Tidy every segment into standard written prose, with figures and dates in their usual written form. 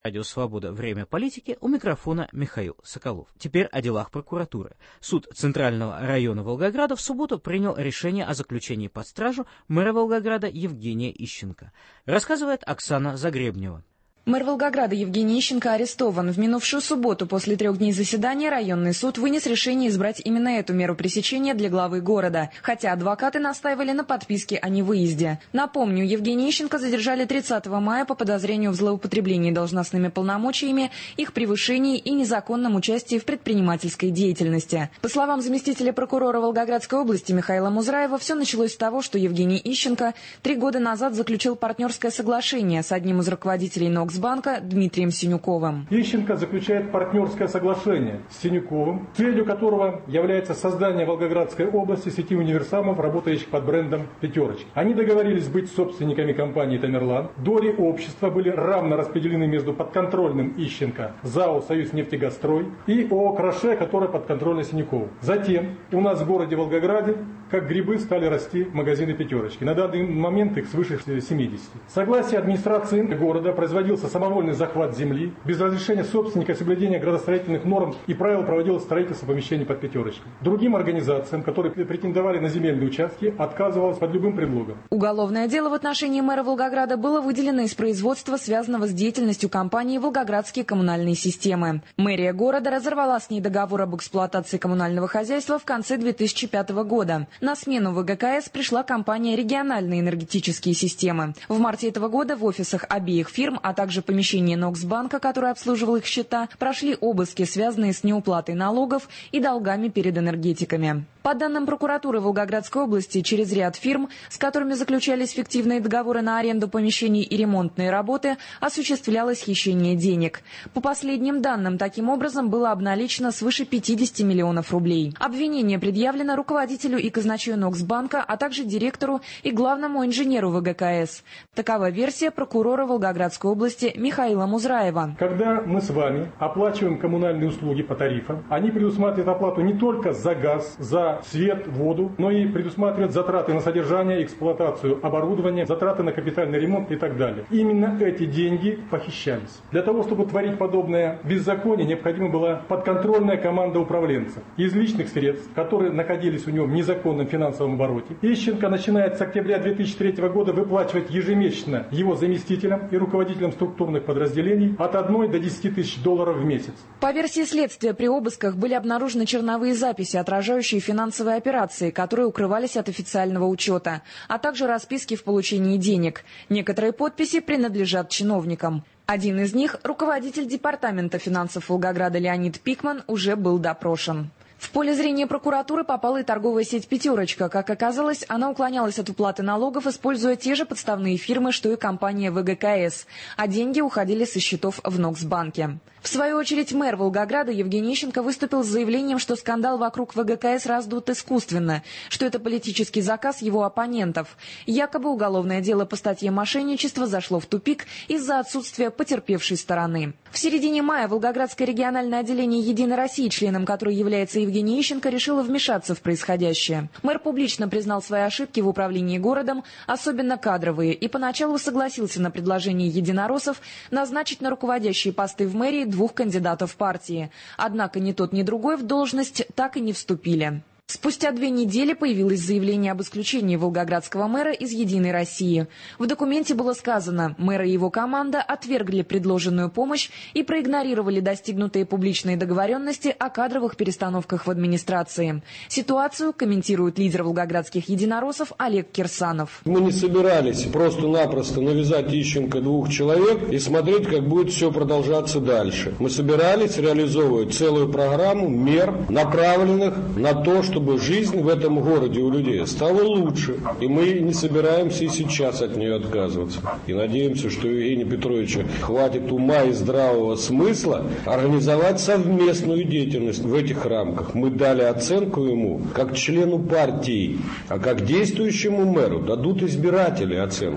Радио «Свобода. Время политики», у микрофона Михаил Соколов. Теперь о делах прокуратуры. Суд Центрального района Волгограда в субботу принял решение о заключении под стражу мэра Волгограда Евгения Ищенко. Рассказывает Оксана Загребнева. Мэр Волгограда Евгений Ищенко арестован. В минувшую субботу после 3 дней заседания районный суд вынес решение избрать именно эту меру пресечения для главы города, хотя адвокаты настаивали на подписке о невыезде. Напомню, Евгения Ищенко задержали 30 мая по подозрению в злоупотреблении должностными полномочиями, их превышении и незаконном участии в предпринимательской деятельности. По словам заместителя прокурора Волгоградской области Михаила Музраева, все началось с того, что Евгений Ищенко 3 года назад заключил партнерское соглашение с одним из руководителей Ноксбанка Дмитрием Синюковым. Ищенко заключает партнерское соглашение с Синюковым, целью которого является создание Волгоградской области сети универсамов, работающих под брендом «Пятерочки». Они договорились быть собственниками компании «Тамерлан». Доли общества были равно распределены между подконтрольным Ищенко ЗАО «Союзнефтегазстрой» и ООО «Краше», которая подконтрольна Синюкову. Затем у нас в городе Волгограде, как грибы, стали расти магазины «Пятерочки». На данный момент их свыше 70. Согласие администрации города производился самовольный захват земли, без разрешения собственника, соблюдения градостроительных норм и правил проводилось строительство помещений под «Пятерочкой». Другим организациям, которые претендовали на земельные участки, отказывалось под любым предлогом. Уголовное дело в отношении мэра Волгограда было выделено из производства, связанного с деятельностью компании «Волгоградские коммунальные системы». Мэрия города разорвала с ней договор об эксплуатации коммунального хозяйства в конце 2005 года. На смену ВГКС пришла компания «Региональные энергетические системы». В марте этого года в офисах обеих фирм, а также помещение Ноксбанка, который обслуживал их счета, прошли обыски, связанные с неуплатой налогов и долгами перед энергетиками. По данным прокуратуры Волгоградской области, через ряд фирм, с которыми заключались фиктивные договоры на аренду помещений и ремонтные работы, осуществлялось хищение денег. По последним данным, таким образом было обналичено свыше 50 миллионов рублей. Обвинение предъявлено руководителю и казначею Ноксбанка, а также директору и главному инженеру ВГКС. Такова версия прокурора Волгоградской области Михаила Музраева. Когда мы с вами оплачиваем коммунальные услуги по тарифам, они предусматривают оплату не только за газ, за свет, воду, но и предусматривают затраты на содержание, эксплуатацию оборудования, затраты на капитальный ремонт и так далее. Именно эти деньги похищались. Для того, чтобы творить подобное беззаконие, необходима была подконтрольная команда управленцев. Из личных средств, которые находились у него в незаконном финансовом обороте, Ищенко начинает с октября 2003 года выплачивать ежемесячно его заместителям и руководителям структурных подразделений от 1 до 10 тысяч долларов в месяц. По версии следствия, при обысках были обнаружены черновые записи, отражающие финансовые операции, которые укрывались от официального учета, а также расписки в получении денег. Некоторые подписи принадлежат чиновникам. Один из них, руководитель департамента финансов Волгограда Леонид Пикман, уже был допрошен. В поле зрения прокуратуры попала и торговая сеть «Пятерочка». Как оказалось, она уклонялась от уплаты налогов, используя те же подставные фирмы, что и компания ВГКС, а деньги уходили со счетов в Ноксбанке. В свою очередь, мэр Волгограда Евгений Ищенко выступил с заявлением, что скандал вокруг ВГКС раздут искусственно, что это политический заказ его оппонентов. Якобы уголовное дело по статье «Мошенничество» зашло в тупик из-за отсутствия потерпевшей стороны. В середине мая Волгоградское региональное отделение «Единой России», членом которой является Евгений Ищенко, решило вмешаться в происходящее. Мэр публично признал свои ошибки в управлении городом, особенно кадровые, и поначалу согласился на предложение единороссов назначить на руководящие посты в мэрии 2 кандидатов партии. Однако ни тот, ни другой в должность так и не вступили. Спустя 2 недели появилось заявление об исключении волгоградского мэра из «Единой России». В документе было сказано, мэр и его команда отвергли предложенную помощь и проигнорировали достигнутые публичные договоренности о кадровых перестановках в администрации. Ситуацию комментирует лидер волгоградских единороссов Олег Кирсанов. Мы не собирались просто-напросто навязать Ищенко 2 человек и смотреть, как будет все продолжаться дальше. Мы собирались реализовывать целую программу мер, направленных на то, чтобы жизнь в этом городе у людей стала лучше. И мы не собираемся и сейчас от нее отказываться. И надеемся, что у Евгения Петровича хватит ума и здравого смысла организовать совместную деятельность в этих рамках. Мы дали оценку ему как члену партии, а как действующему мэру дадут избиратели оценку. В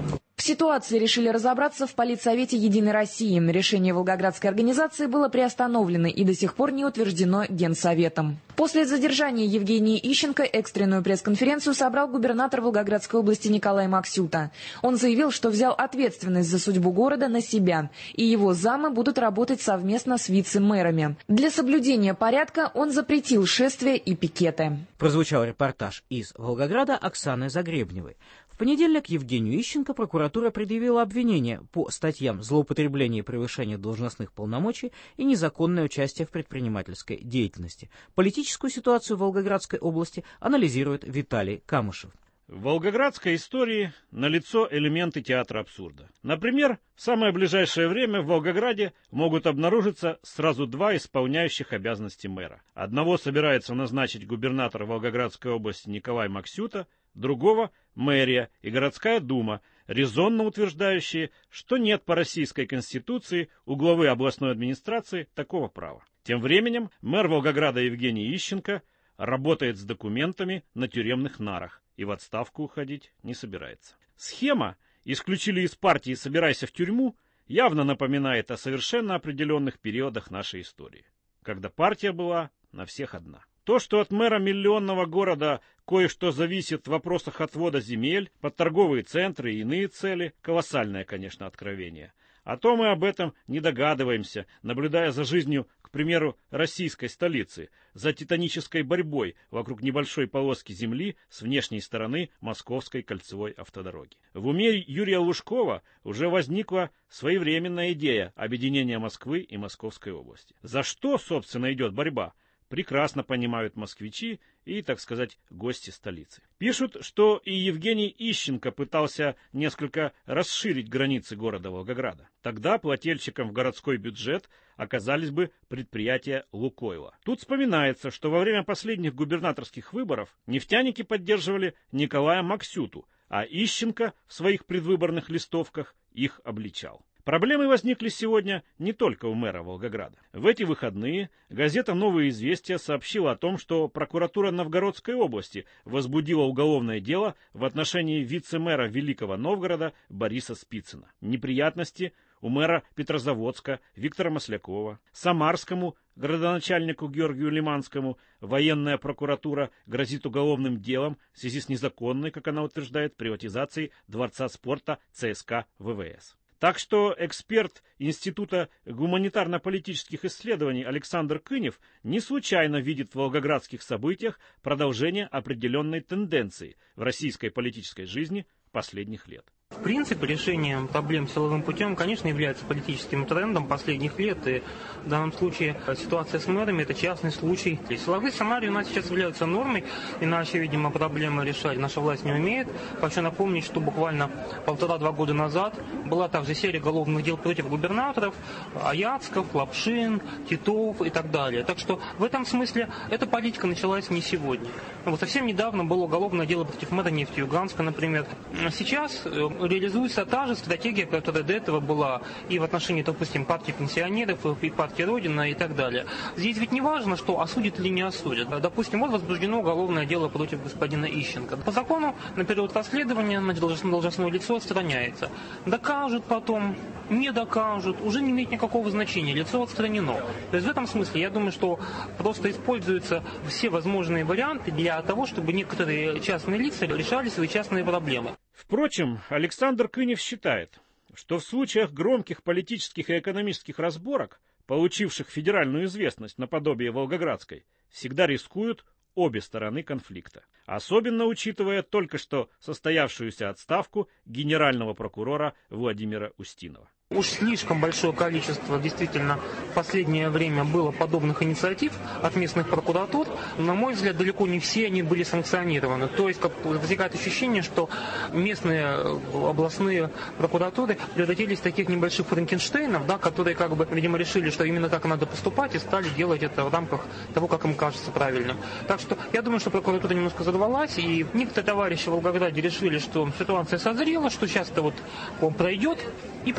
ситуации решили разобраться в Политсовете «Единой России». Решение Волгоградской организации было приостановлено и до сих пор не утверждено Генсоветом. После задержания Евгения Ищенко экстренную пресс-конференцию собрал губернатор Волгоградской области Николай Максюта. Он заявил, что взял ответственность за судьбу города на себя, и его замы будут работать совместно с вице-мэрами. Для соблюдения порядка он запретил шествия и пикеты. Прозвучал репортаж из Волгограда Оксаны Загребневой. В понедельник Евгению Ищенко прокуратура предъявила обвинение по статьям «Злоупотребление и превышение должностных полномочий» и «Незаконное участие в предпринимательской деятельности». Политическую ситуацию в Волгоградской области анализирует Виталий Камышев. В волгоградской истории налицо элементы театра абсурда. Например, в самое ближайшее время в Волгограде могут обнаружиться сразу два исполняющих обязанности мэра. Одного собирается назначить губернатор Волгоградской области Николай Максюта, другого – мэрия и городская дума, резонно утверждающие, что нет по Российской Конституции у главы областной администрации такого права. Тем временем мэр Волгограда Евгений Ищенко работает с документами на тюремных нарах и в отставку уходить не собирается. Схема «исключили из партии, собирайся в тюрьму» явно напоминает о совершенно определенных периодах нашей истории, когда партия была на всех одна. То, что от мэра миллионного города кое-что зависит в вопросах отвода земель под торговые центры и иные цели, колоссальное, конечно, откровение. А то мы об этом не догадываемся, наблюдая за жизнью, к примеру, российской столицы, за титанической борьбой вокруг небольшой полоски земли с внешней стороны Московской кольцевой автодороги. В уме Юрия Лужкова уже возникла своевременная идея объединения Москвы и Московской области. За что, собственно, идет борьба? Прекрасно понимают москвичи и, так сказать, гости столицы. Пишут, что и Евгений Ищенко пытался несколько расширить границы города Волгограда. Тогда плательщиком в городской бюджет оказались бы предприятия «Лукойла». Тут вспоминается, что во время последних губернаторских выборов нефтяники поддерживали Николая Максюту, а Ищенко в своих предвыборных листовках их обличал. Проблемы возникли сегодня не только у мэра Волгограда. В эти выходные газета «Новые известия» сообщила о том, что прокуратура Новгородской области возбудила уголовное дело в отношении вице-мэра Великого Новгорода Бориса Спицына. Неприятности у мэра Петрозаводска Виктора Маслякова, самарскому градоначальнику Георгию Лиманскому военная прокуратура грозит уголовным делом в связи с незаконной, как она утверждает, приватизацией Дворца спорта ЦСКА ВВС. Так что эксперт Института гуманитарно-политических исследований Александр Кынев не случайно видит в волгоградских событиях продолжение определенной тенденции в российской политической жизни последних лет. В принципе, решение проблем силовым путем, конечно, является политическим трендом последних лет. И в данном случае ситуация с мэрами – это частный случай. Силовые сценарии у нас сейчас являются нормой, иначе, видимо, проблемы решать наша власть не умеет. Хочу напомнить, что буквально 1,5-2 года назад была также серия уголовных дел против губернаторов Аяцков, Лапшин, Титов и так далее. Так что в этом смысле эта политика началась не сегодня. Вот совсем недавно было уголовное дело против мэра Нефтеюганска, например. Сейчас реализуется та же стратегия, которая до этого была и в отношении, допустим, партии пенсионеров, и партии Родина и так далее. Здесь ведь не важно, что осудят или не осудят. Допустим, вот возбуждено уголовное дело против господина Ищенко. По закону на период расследования должностное лицо отстраняется. Докажут потом, не докажут, уже не имеет никакого значения, лицо отстранено. То есть в этом смысле я думаю, что просто используются все возможные варианты для того, чтобы некоторые частные лица решали свои частные проблемы. Впрочем, Александр Кынев считает, что в случаях громких политических и экономических разборок, получивших федеральную известность наподобие Волгоградской, всегда рискуют обе стороны конфликта. Особенно учитывая только что состоявшуюся отставку генерального прокурора Владимира Устинова. Уж слишком большое количество действительно в последнее время было подобных инициатив от местных прокуратур. На мой взгляд, далеко не все они были санкционированы. То есть возникает ощущение, что местные областные прокуратуры превратились в таких небольших франкенштейнов, да, которые, как бы, видимо, решили, что именно так надо поступать, и стали делать это в рамках того, как им кажется правильным. Так что я думаю, что прокуратура немножко задорвалась, и некоторые товарищи в Волгограде решили, что ситуация созрела, что сейчас это вот он пройдет, и пошли как бы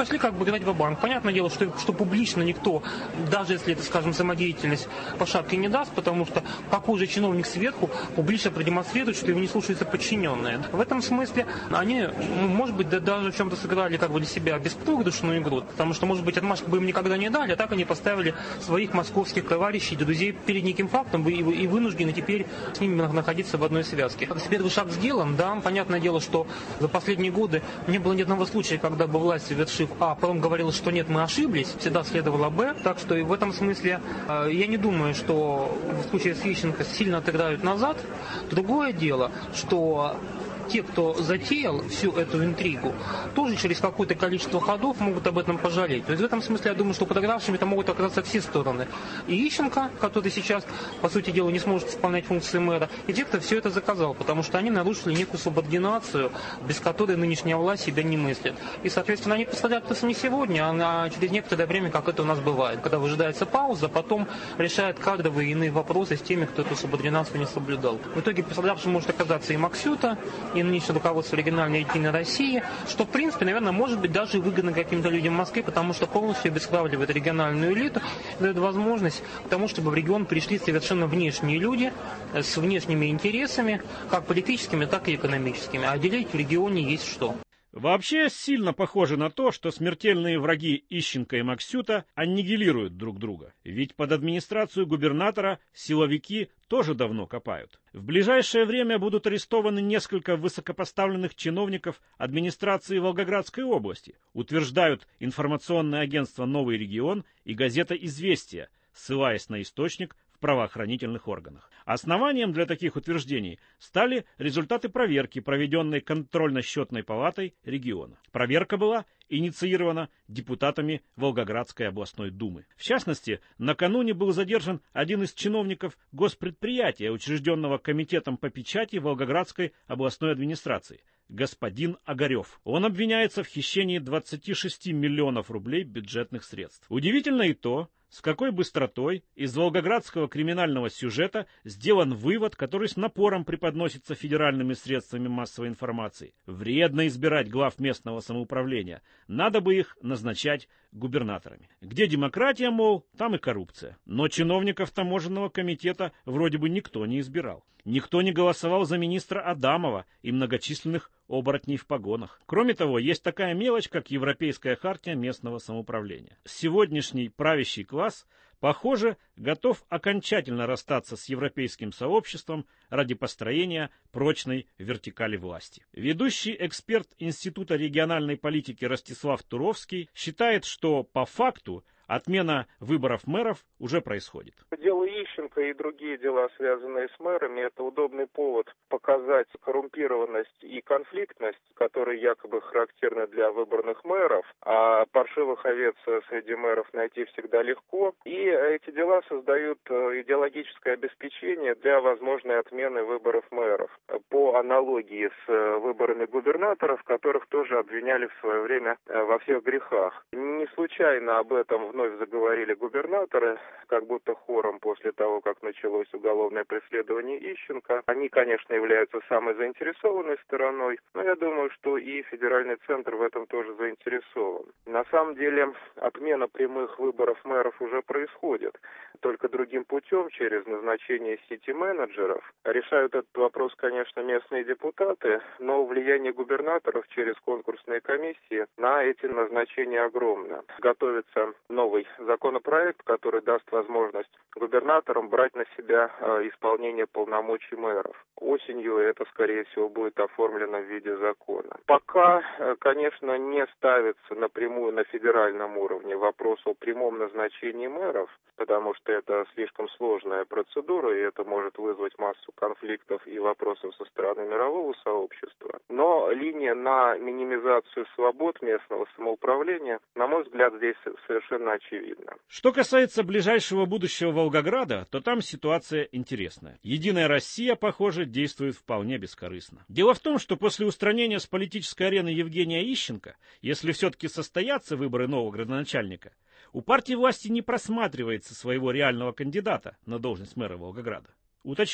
играть ва-банк. Понятное дело, что публично никто, даже если это, скажем, самодеятельность, по шапке не даст, потому что какой же чиновник сверху публично продемонстрирует, что его не слушаются подчиненные. В этом смысле они, может быть, даже в чем-то сыграли как бы для себя беспроигрышную игру, потому что, может быть, отмашку бы им никогда не дали, а так они поставили своих московских товарищей, друзей перед неким фактом и вынуждены теперь с ними находиться в одной связке. Первый шаг сделан, да, понятное дело, что за последние годы не было ни одного случая, когда бы власть, совершив А, потом говорила, что нет, мы ошиблись, всегда следовало Б, так что и в этом смысле я не думаю, что в случае с Ещенко сильно отыграют назад. Другое дело, что те, кто затеял всю эту интригу, тоже через какое-то количество ходов могут об этом пожалеть. То есть в этом смысле я думаю, что подыгравшими это могут оказаться все стороны. И Ещенко, который сейчас, по сути дела, не сможет исполнять функции мэра, и те, кто все это заказал, потому что они нарушили некую субординацию, без которой нынешняя власть себя не мыслит. И, соответственно, они пострадают просто не сегодня, а через некоторое время, как это у нас бывает. Когда выжидается пауза, потом решают кадровые и иные вопросы с теми, кто эту субординацию не соблюдал. В итоге пострадавшим может оказаться и Максюта, и нынешнее руководство региональной единой России, что, в принципе, наверное, может быть даже выгодно каким-то людям в Москве, потому что полностью обескровливает региональную элиту, дает возможность к тому, чтобы в регион пришли совершенно внешние люди с внешними интересами, как политическими, так и экономическими. А делить в регионе есть что. Вообще сильно похоже на то, что смертельные враги Ищенко и Максюта аннигилируют друг друга. Ведь под администрацию губернатора силовики тоже давно копают. В ближайшее время будут арестованы несколько высокопоставленных чиновников администрации Волгоградской области, утверждают информационное агентство «Новый регион» и газета «Известия», ссылаясь на источник в правоохранительных органах. Основанием для таких утверждений стали результаты проверки, проведенной контрольно-счетной палатой региона. Проверка была инициирована депутатами Волгоградской областной думы. В частности, накануне был задержан один из чиновников госпредприятия, учрежденного комитетом по печати Волгоградской областной администрации, господин Огарев. Он обвиняется в хищении 26 миллионов рублей бюджетных средств. Удивительно и то, с какой быстротой из волгоградского криминального сюжета сделан вывод, который с напором преподносится федеральными средствами массовой информации. Вредно избирать глав местного самоуправления. Надо бы их назначать губернаторами. Где демократия, мол, там и коррупция. Но чиновников таможенного комитета вроде бы никто не избирал. Никто не голосовал за министра Адамова и многочисленных оборотней в погонах. Кроме того, есть такая мелочь, как Европейская хартия местного самоуправления. Сегодняшний правящий класс, похоже, готов окончательно расстаться с европейским сообществом ради построения прочной вертикали власти. Ведущий эксперт Института региональной политики Ростислав Туровский считает, что по факту отмена выборов мэров уже происходит. Дело Ищенко и другие дела, связанные с мэрами, это удобный повод показать коррумпированность и конфликтность, которые якобы характерны для выборных мэров, а паршивых овец среди мэров найти всегда легко. И эти дела создают идеологическое обеспечение для возможной отмены выборов мэров. По аналогии с выборами губернаторов, которых тоже обвиняли в свое время во всех грехах. Не случайно об этом вновь заговорили губернаторы, как будто хором после того, как началось уголовное преследование Ищенко. Они, конечно, являются самой заинтересованной стороной, но я думаю, что и федеральный центр в этом тоже заинтересован. На самом деле, отмена прямых выборов мэров уже происходит, только другим путем, через назначение сити-менеджеров. Решают этот вопрос, конечно, местные депутаты, но влияние губернаторов через конкурсные комиссии на эти назначения огромно. Готовится новый законопроект, который даст возможность губернаторам брать на себя исполнение полномочий мэров. Осенью это, скорее всего, будет оформлено в виде закона. Пока, конечно, не ставится напрямую на федеральном уровне вопрос о прямом назначении мэров, потому что это слишком сложная процедура, и это может вызвать массу конфликтов и вопросов со стороны мирового сообщества. Но линия на минимизацию свобод местного самоуправления, на мой взгляд, здесь совершенно очевидна. Что касается ближайшего будущего Волгограда, то там ситуация интересная. Единая Россия, похоже, действует вполне бескорыстно. Дело в том, что после устранения с политической арены Евгения Ищенко, если все-таки состоятся выборы нового градоначальника, у партии власти не просматривается своего реального кандидата на должность мэра Волгограда. Уточню,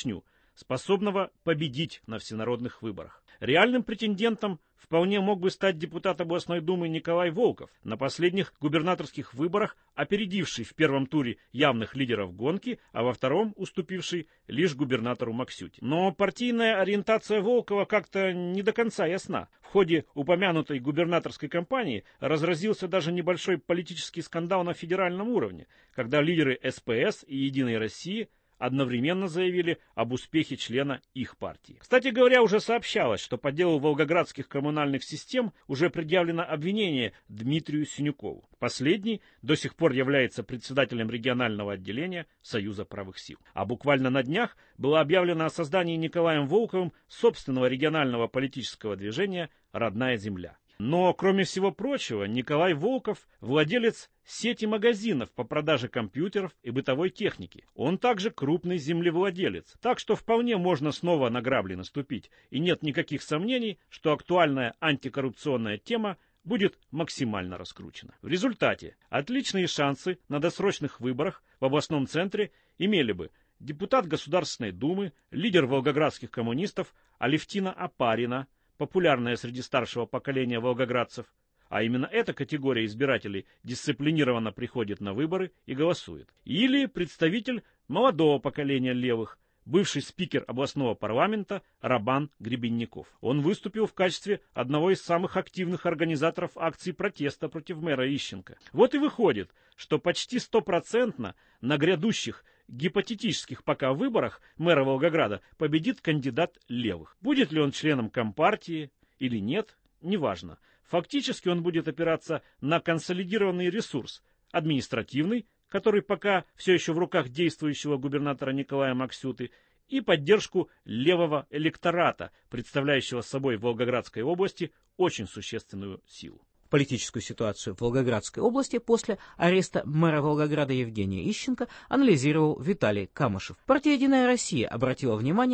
способного победить на всенародных выборах. Реальным претендентом вполне мог бы стать депутат областной думы Николай Волков, на последних губернаторских выборах опередивший в первом туре явных лидеров гонки, а во втором уступивший лишь губернатору Максюте. Но партийная ориентация Волкова как-то не до конца ясна. В ходе упомянутой губернаторской кампании разразился даже небольшой политический скандал на федеральном уровне, когда лидеры СПС и «Единой России» одновременно заявили об успехе члена их партии. Кстати говоря, уже сообщалось, что по делу волгоградских коммунальных систем уже предъявлено обвинение Дмитрию Синюкову. Последний до сих пор является председателем регионального отделения Союза правых сил. А буквально на днях было объявлено о создании Николаем Волковым собственного регионального политического движения «Родная земля». Но, кроме всего прочего, Николай Волков – владелец сети магазинов по продаже компьютеров и бытовой техники. Он также крупный землевладелец, так что вполне можно снова на грабли наступить, и нет никаких сомнений, что актуальная антикоррупционная тема будет максимально раскручена. В результате отличные шансы на досрочных выборах в областном центре имели бы депутат Государственной Думы, лидер волгоградских коммунистов Алевтина Опарина, популярная среди старшего поколения волгоградцев, а именно эта категория избирателей дисциплинированно приходит на выборы и голосует. Или представитель молодого поколения левых, бывший спикер областного парламента Рабан Гребенников. Он выступил в качестве одного из самых активных организаторов акций протеста против мэра Ищенко. Вот и выходит, что почти 100% на грядущих гипотетических пока выборах мэра Волгограда победит кандидат левых. Будет ли он членом Компартии или нет, неважно. Фактически он будет опираться на консолидированный ресурс административный, который пока все еще в руках действующего губернатора Николая Максюты, и поддержку левого электората, представляющего собой в Волгоградской области очень существенную силу. Политическую ситуацию в Волгоградской области после ареста мэра Волгограда Евгения Ищенко анализировал Виталий Камышев. Партия «Единая Россия» обратила внимание